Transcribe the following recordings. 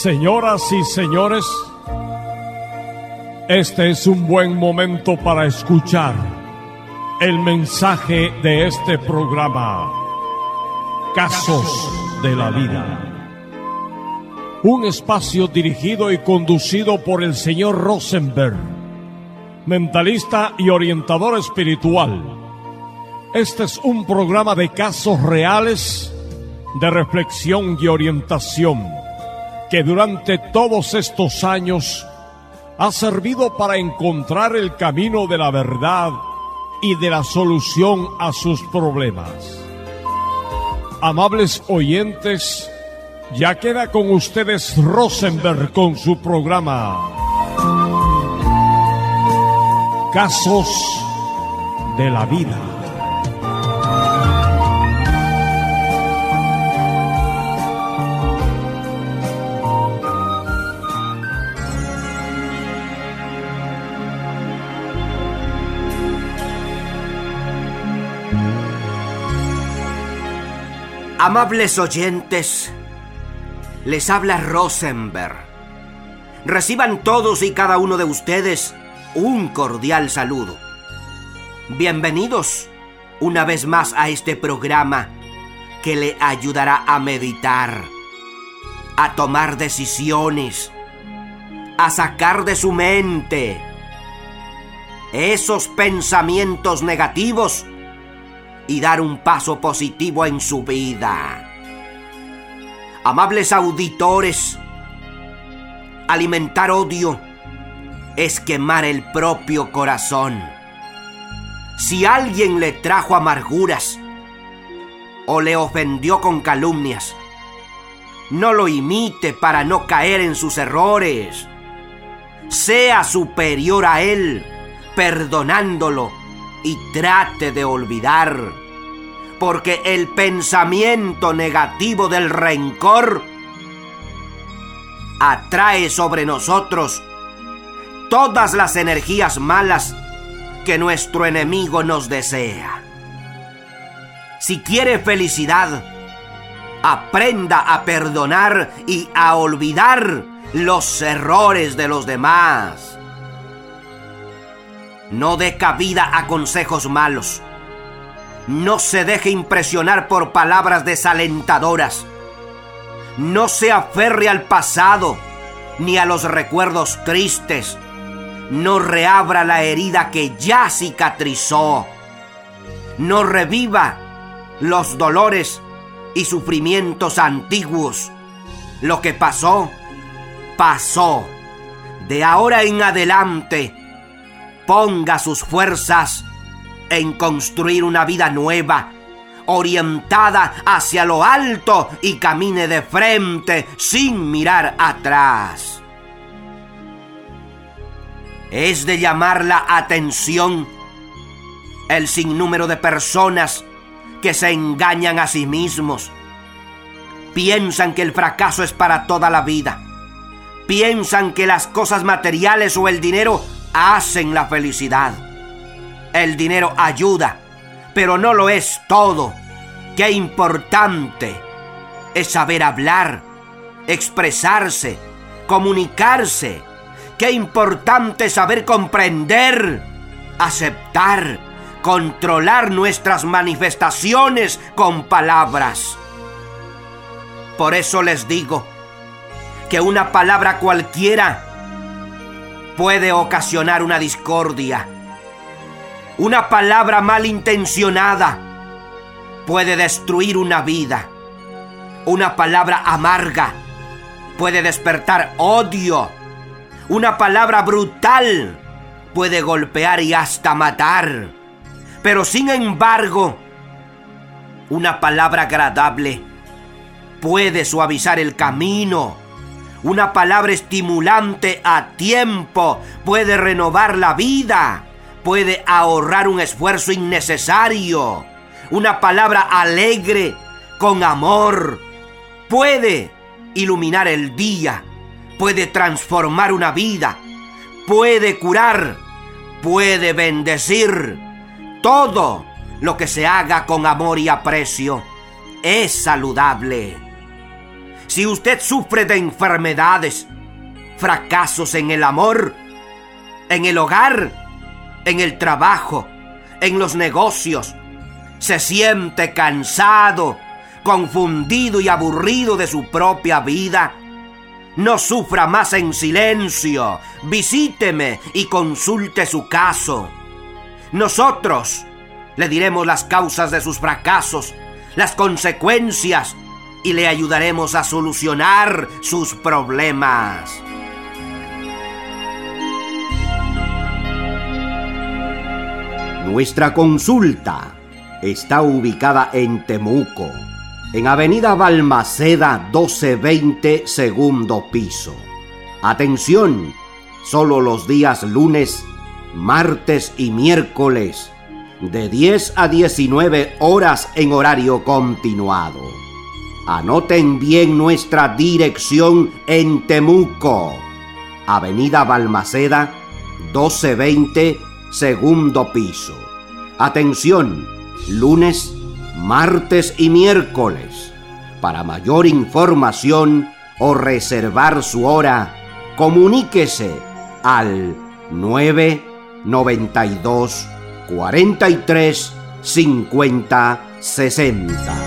Señoras y señores, este es un buen momento para escuchar el mensaje de este programa, Casos de la Vida. Un espacio dirigido y conducido por el señor Rosenberg, mentalista y orientador espiritual. Este es un programa de casos reales, de reflexión y orientación, que durante todos estos años ha servido para encontrar el camino de la verdad y de la solución a sus problemas. Amables oyentes, ya queda con ustedes Rosenberg con su programa Casos de la Vida. Amables oyentes, les habla Rosenberg. Reciban todos y cada uno de ustedes un cordial saludo. Bienvenidos una vez más a este programa que le ayudará a meditar, a tomar decisiones, a sacar de su mente esos pensamientos negativos y dar un paso positivo en su vida. Amables auditores, alimentar odio es quemar el propio corazón. Si alguien le trajo amarguras o le ofendió con calumnias, no lo imite para no caer en sus errores. Sea superior a él, perdonándolo, y trate de olvidar, porque el pensamiento negativo del rencor atrae sobre nosotros todas las energías malas que nuestro enemigo nos desea. Si quiere felicidad, aprenda a perdonar y a olvidar los errores de los demás. No dé cabida a consejos malos. No se deje impresionar por palabras desalentadoras. No se aferre al pasado ni a los recuerdos tristes. No reabra la herida que ya cicatrizó. No reviva los dolores y sufrimientos antiguos. Lo que pasó, pasó. De ahora en adelante, ponga sus fuerzas en construir una vida nueva, orientada hacia lo alto, y camine de frente sin mirar atrás. Es de llamar la atención el sinnúmero de personas que se engañan a sí mismos. Piensan que el fracaso es para toda la vida. Piensan que las cosas materiales o el dinero hacen la felicidad. El dinero ayuda, pero no lo es todo. Qué importante es saber hablar, expresarse, comunicarse. Qué importante es saber comprender, aceptar, controlar nuestras manifestaciones con palabras. Por eso les digo que una palabra cualquiera puede ocasionar una discordia. Una palabra malintencionada puede destruir una vida. Una palabra amarga puede despertar odio. Una palabra brutal puede golpear y hasta matar. Pero sin embargo, una palabra agradable puede suavizar el camino. Una palabra estimulante a tiempo puede renovar la vida, puede ahorrar un esfuerzo innecesario. Una palabra alegre, con amor, puede iluminar el día, puede transformar una vida, puede curar, puede bendecir. Todo lo que se haga con amor y aprecio es saludable. Si usted sufre de enfermedades, fracasos en el amor, en el hogar, en el trabajo, en los negocios, se siente cansado, confundido y aburrido de su propia vida, no sufra más en silencio. Visíteme y consulte su caso. Nosotros le diremos las causas de sus fracasos, las consecuencias, y le ayudaremos a solucionar sus problemas. Nuestra consulta está ubicada en Temuco, en Avenida Balmaceda 1220, segundo piso. Atención, solo los días lunes, martes y miércoles, de 10 a 19 horas en horario continuado. Anoten bien nuestra dirección en Temuco, Avenida Balmaceda 1220, segundo piso. Atención, lunes, martes y miércoles. Para mayor información o reservar su hora, comuníquese al 992 43 50 60.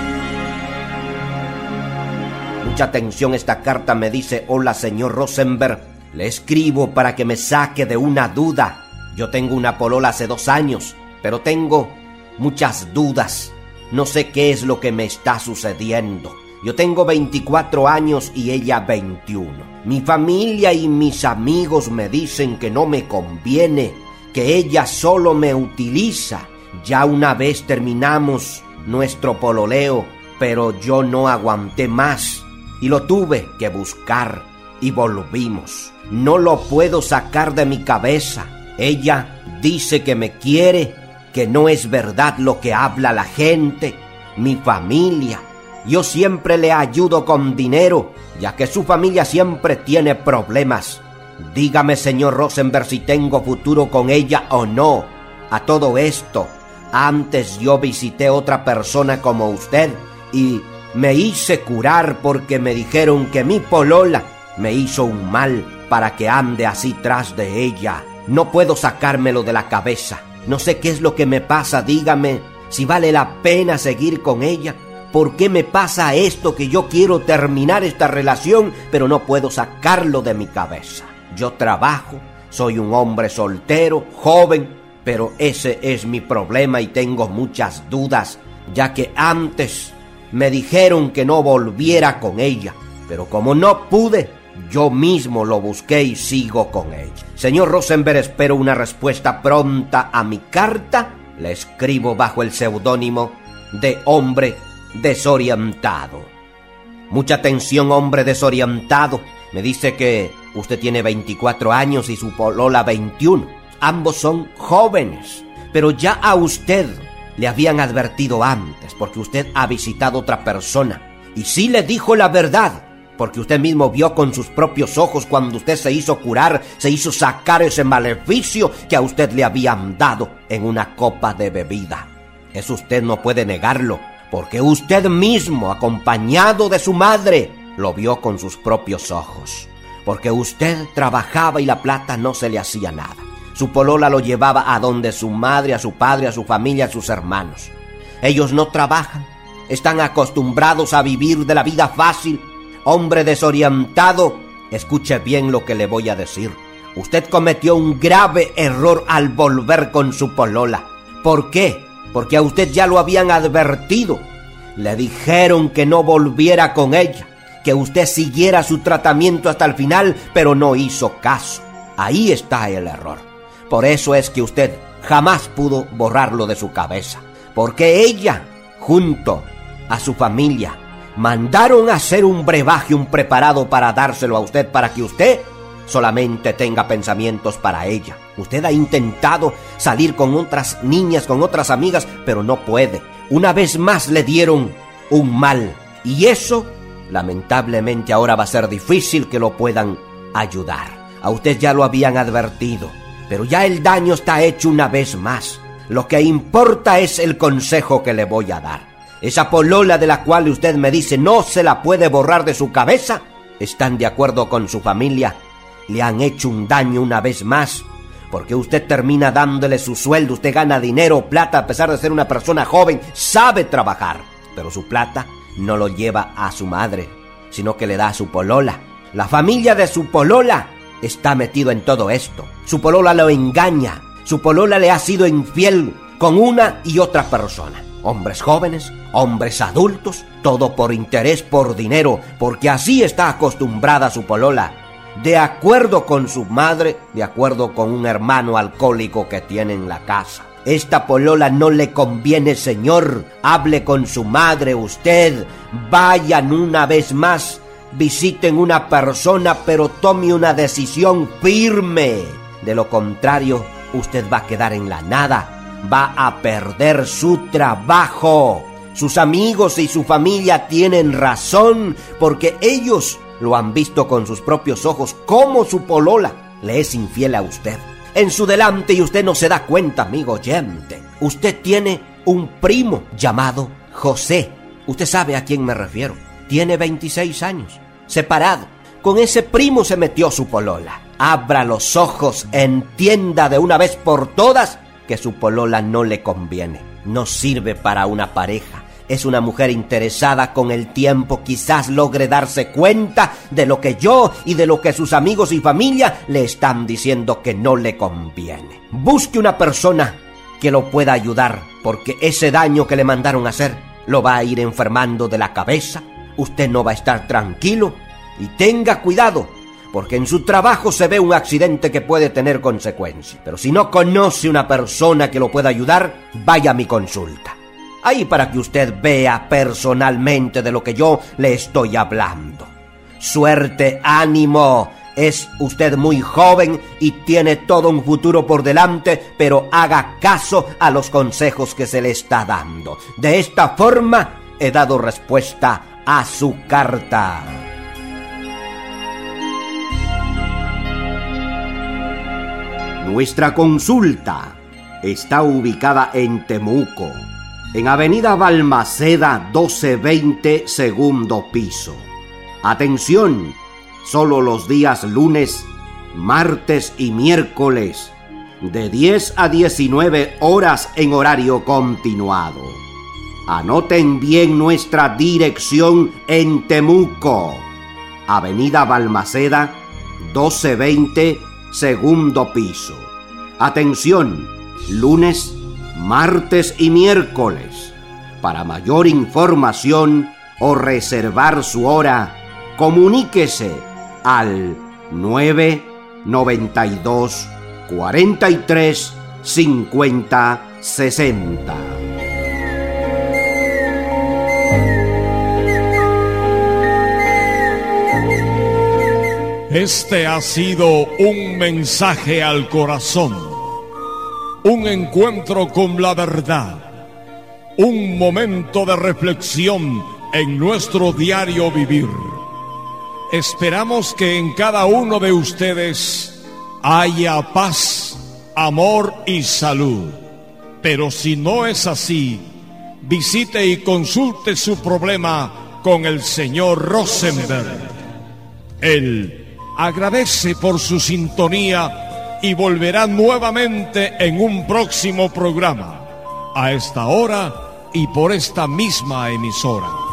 Mucha atención, esta carta me dice: hola señor Rosenberg, le escribo para que me saque de una duda. Yo tengo una polola hace 2 años, pero tengo muchas dudas. No sé qué es lo que me está sucediendo. Yo tengo 24 años y ella 21. Mi familia y mis amigos me dicen que no me conviene, que ella solo me utiliza. Ya una vez terminamos nuestro pololeo, pero yo no aguanté más y lo tuve que buscar y volvimos. No lo puedo sacar de mi cabeza. Ella dice que me quiere, que no es verdad lo que habla la gente, mi familia. Yo siempre le ayudo con dinero, ya que su familia siempre tiene problemas. Dígame, señor Rosenberg, si tengo futuro con ella o no. A todo esto, antes yo visité otra persona como usted y me hice curar porque me dijeron que mi polola me hizo un mal para que ande así tras de ella. No puedo sacármelo de la cabeza. No sé qué es lo que me pasa. Dígame si vale la pena seguir con ella. ¿Por qué me pasa esto, que yo quiero terminar esta relación, pero no puedo sacarlo de mi cabeza? Yo trabajo, soy un hombre soltero, joven, pero ese es mi problema y tengo muchas dudas, ya que antes me dijeron que no volviera con ella, pero como no pude, yo mismo lo busqué y sigo con ella. Señor Rosenberg, espero una respuesta pronta a mi carta. Le escribo bajo el seudónimo de Hombre Desorientado. Mucha atención, hombre desorientado. Me dice que usted tiene 24 años y su polola 21. Ambos son jóvenes, pero ya a usted le habían advertido antes, porque usted ha visitado otra persona. Y sí le dijo la verdad, porque usted mismo vio con sus propios ojos cuando usted se hizo curar, se hizo sacar ese maleficio que a usted le habían dado en una copa de bebida. Eso usted no puede negarlo, porque usted mismo, acompañado de su madre, lo vio con sus propios ojos. Porque usted trabajaba y la plata no se le hacía nada. Su polola lo llevaba a donde su madre, a su padre, a su familia, a sus hermanos. Ellos no trabajan, están acostumbrados a vivir de la vida fácil. Hombre desorientado, escuche bien lo que le voy a decir. Usted cometió un grave error al volver con su polola. ¿Por qué? Porque a usted ya lo habían advertido. Le dijeron que no volviera con ella, que usted siguiera su tratamiento hasta el final, pero no hizo caso. Ahí está el error. Por eso es que usted jamás pudo borrarlo de su cabeza. Porque ella, junto a su familia, mandaron a hacer un brebaje, un preparado para dárselo a usted, para que usted solamente tenga pensamientos para ella. Usted ha intentado salir con otras niñas, con otras amigas, pero no puede. Una vez más le dieron un mal. Y eso, lamentablemente, ahora va a ser difícil que lo puedan ayudar. A usted ya lo habían advertido, pero ya el daño está hecho una vez más. Lo que importa es el consejo que le voy a dar. esa polola de la cual usted me dice no se la puede borrar de su cabeza, están de acuerdo con su familia, le han hecho un daño una vez más, porque usted termina dándole su sueldo, usted gana dinero, plata, a pesar de ser una persona joven, sabe trabajar, pero su plata no lo lleva a su madre, sino que le da a su polola. La familia de su polola está metido en todo esto. Su polola lo engaña, su polola le ha sido infiel con una y otra persona. Hombres jóvenes, hombres adultos, todo por interés, por dinero, porque así está acostumbrada su polola, de acuerdo con su madre, de acuerdo con un hermano alcohólico que tiene en la casa. Esta polola no le conviene, señor. Hable con su madre usted, vayan una vez más, visiten una persona, pero tome una decisión firme. De lo contrario, usted va a quedar en la nada, va a perder su trabajo. Sus amigos y su familia tienen razón, porque ellos lo han visto con sus propios ojos, cómo su polola le es infiel a usted. En su delante, y usted no se da cuenta, amigo oyente. Usted tiene un primo llamado José. Usted sabe a quién me refiero. Tiene 26 años, separado. Con ese primo se metió su polola. Abra los ojos, entienda de una vez por todas que su polola no le conviene. No sirve para una pareja. Es una mujer interesada. Con el tiempo quizás logre darse cuenta de lo que yo y de lo que sus amigos y familia le están diciendo que no le conviene. Busque una persona que lo pueda ayudar, porque ese daño que le mandaron a hacer lo va a ir enfermando de la cabeza. Usted no va a estar tranquilo, y tenga cuidado, porque en su trabajo se ve un accidente que puede tener consecuencias. Pero si no conoce una persona que lo pueda ayudar, vaya a mi consulta. Ahí para que usted vea personalmente de lo que yo le estoy hablando. Suerte, ánimo. Es usted muy joven y tiene todo un futuro por delante, pero haga caso a los consejos que se le está dando. De esta forma he dado respuesta a su carta. Nuestra consulta está ubicada en Temuco, en Avenida Balmaceda 1220, segundo piso. Atención, solo los días lunes, martes y miércoles, de 10 a 19 horas en horario continuado. Anoten bien nuestra dirección en Temuco, Avenida Balmaceda 1220, segundo piso. Atención, lunes, martes y miércoles. Para mayor información o reservar su hora, comuníquese al 992 43 50 60. Este ha sido un mensaje al corazón, un encuentro con la verdad, un momento de reflexión en nuestro diario vivir. Esperamos que en cada uno de ustedes haya paz, amor y salud. Pero si no es así, visite y consulte su problema con el señor Rosenberg. Él agradece por su sintonía y volverá nuevamente en un próximo programa, a esta hora y por esta misma emisora.